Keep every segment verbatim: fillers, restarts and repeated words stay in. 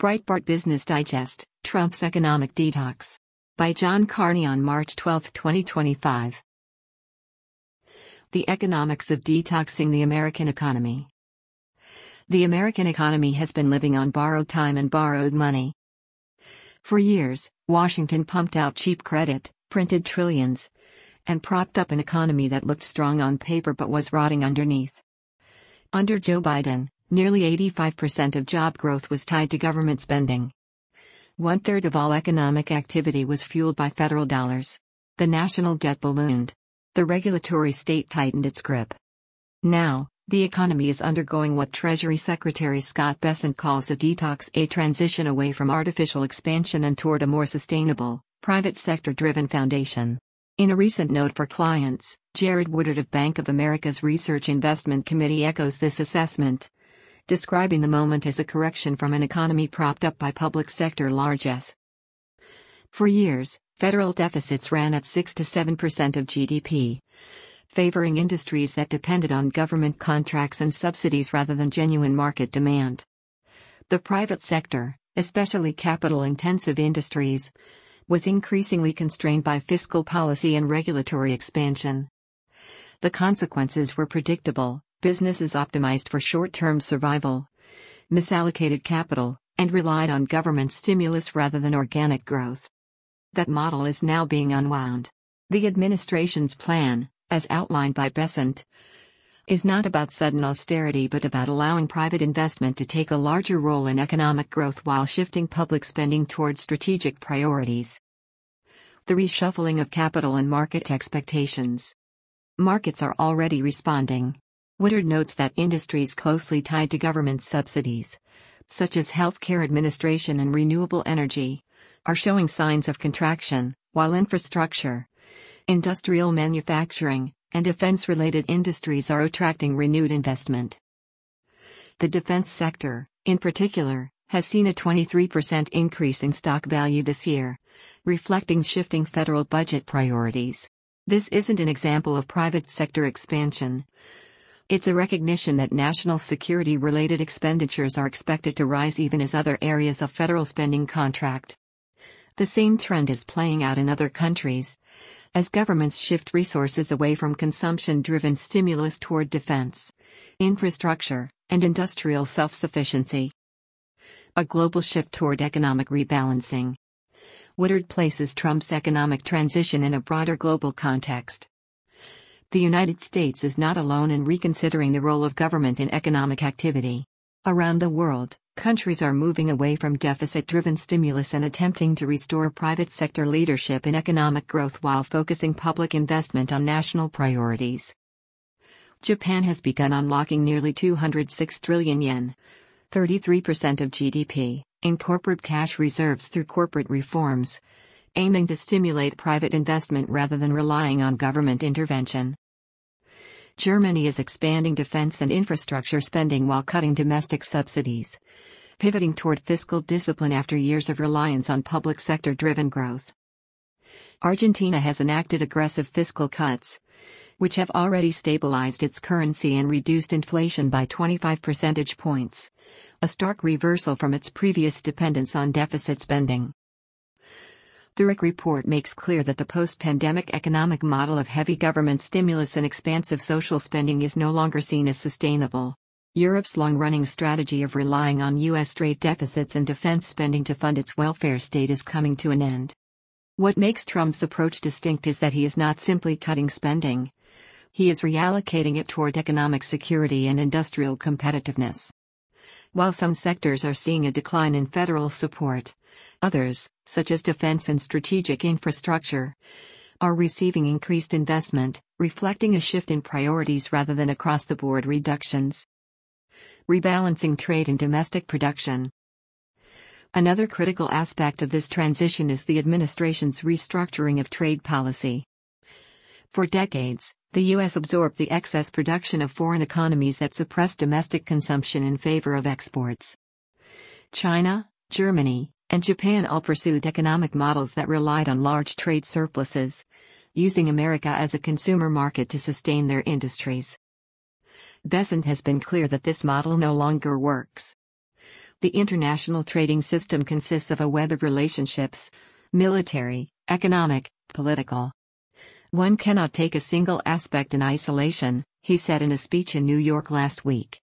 Breitbart Business Digest, Trump's Economic Detox. By John Carney on March twelfth, twenty twenty-five. The Economics of Detoxing the American Economy. The American economy has been living on borrowed time and borrowed money. For years, Washington pumped out cheap credit, printed trillions, and propped up an economy that looked strong on paper but was rotting underneath. Under Joe Biden, nearly eighty-five percent of job growth was tied to government spending. One-third of all economic activity was fueled by federal dollars. The national debt ballooned. The regulatory state tightened its grip. Now, the economy is undergoing what Treasury Secretary Scott Bessent calls a detox, a transition away from artificial expansion and toward a more sustainable, private sector-driven foundation. In a recent note for clients, Jared Woodard of Bank of America's Research Investment Committee echoes this assessment, describing the moment as a correction from an economy propped up by public sector largesse. For years, federal deficits ran at six to seven percent of G D P, favoring industries that depended on government contracts and subsidies rather than genuine market demand. The private sector, especially capital-intensive industries, was increasingly constrained by fiscal policy and regulatory expansion. The consequences were predictable: businesses optimized for short-term survival, misallocated capital, and relied on government stimulus rather than organic growth. That model is now being unwound. The administration's plan, as outlined by Bessent, is not about sudden austerity but about allowing private investment to take a larger role in economic growth while shifting public spending towards strategic priorities. The reshuffling of capital and market expectations. Markets are already responding. Woodard notes that industries closely tied to government subsidies, such as healthcare administration and renewable energy, are showing signs of contraction, while infrastructure, industrial manufacturing, and defense-related industries are attracting renewed investment. The defense sector, in particular, has seen a twenty-three percent increase in stock value this year, reflecting shifting federal budget priorities. This isn't an example of private sector expansion. It's a recognition that national security-related expenditures are expected to rise even as other areas of federal spending contract. The same trend is playing out in other countries, as governments shift resources away from consumption-driven stimulus toward defense, infrastructure, and industrial self-sufficiency. A global shift toward economic rebalancing. Woodard places Trump's economic transition in a broader global context. The United States is not alone in reconsidering the role of government in economic activity. Around the world, countries are moving away from deficit-driven stimulus and attempting to restore private sector leadership in economic growth while focusing public investment on national priorities. Japan has begun unlocking nearly two hundred six trillion yen, thirty-three percent of G D P, in corporate cash reserves through corporate reforms, aiming to stimulate private investment rather than relying on government intervention. Germany is expanding defense and infrastructure spending while cutting domestic subsidies, pivoting toward fiscal discipline after years of reliance on public sector-driven growth. Argentina has enacted aggressive fiscal cuts, which have already stabilized its currency and reduced inflation by twenty-five percentage points, a stark reversal from its previous dependence on deficit spending. The R I C report makes clear that the post-pandemic economic model of heavy government stimulus and expansive social spending is no longer seen as sustainable. Europe's long-running strategy of relying on U S trade deficits and defense spending to fund its welfare state is coming to an end. What makes Trump's approach distinct is that he is not simply cutting spending. He is reallocating it toward economic security and industrial competitiveness. While some sectors are seeing a decline in federal support, others, such as defense and strategic infrastructure, are receiving increased investment, reflecting a shift in priorities rather than across-the-board reductions. Rebalancing trade and domestic production. Another critical aspect of this transition is the administration's restructuring of trade policy. For decades, the U S absorbed the excess production of foreign economies that suppressed domestic consumption in favor of exports. China, Germany, and Japan all pursued economic models that relied on large trade surpluses, using America as a consumer market to sustain their industries. Bessent has been clear that this model no longer works. The international trading system consists of a web of relationships: military, economic, political. One cannot take a single aspect in isolation, he said in a speech in New York last week.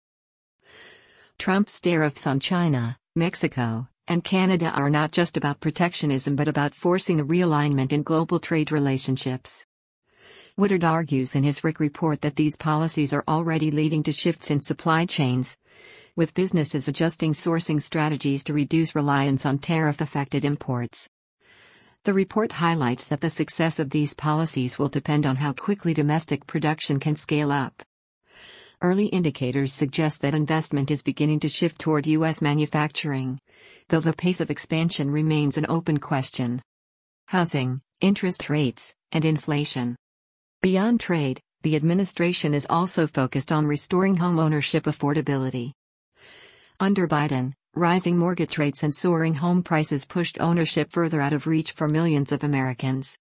Trump's tariffs on China, Mexico, and Canada are not just about protectionism but about forcing a realignment in global trade relationships. Woodard argues in his R I C report that these policies are already leading to shifts in supply chains, with businesses adjusting sourcing strategies to reduce reliance on tariff-affected imports. The report highlights that the success of these policies will depend on how quickly domestic production can scale up. Early indicators suggest that investment is beginning to shift toward U S manufacturing, though the pace of expansion remains an open question. Housing, interest rates, and inflation. Beyond trade, the administration is also focused on restoring home ownership affordability. Under Biden, rising mortgage rates and soaring home prices pushed ownership further out of reach for millions of Americans.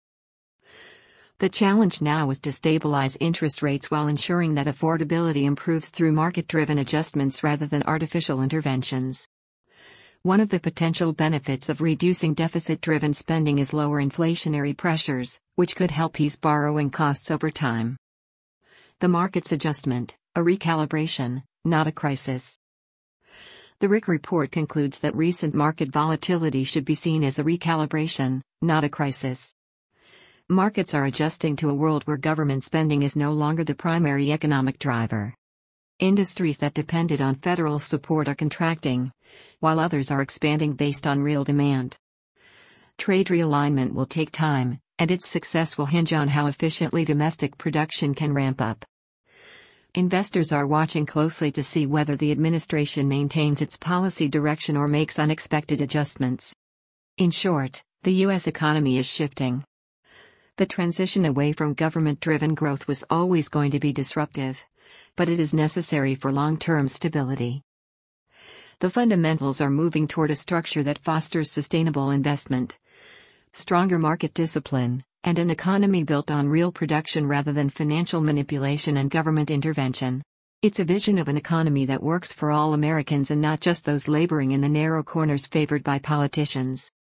The challenge now is to stabilize interest rates while ensuring that affordability improves through market-driven adjustments rather than artificial interventions. One of the potential benefits of reducing deficit-driven spending is lower inflationary pressures, which could help ease borrowing costs over time. The market's adjustment, a recalibration, not a crisis. The R I C report concludes that recent market volatility should be seen as a recalibration, not a crisis. Markets are adjusting to a world where government spending is no longer the primary economic driver. Industries that depended on federal support are contracting, while others are expanding based on real demand. Trade realignment will take time, and its success will hinge on how efficiently domestic production can ramp up. Investors are watching closely to see whether the administration maintains its policy direction or makes unexpected adjustments. In short, the U S economy is shifting. The transition away from government-driven growth was always going to be disruptive, but it is necessary for long-term stability. The fundamentals are moving toward a structure that fosters sustainable investment, stronger market discipline, and an economy built on real production rather than financial manipulation and government intervention. It's a vision of an economy that works for all Americans and not just those laboring in the narrow corners favored by politicians.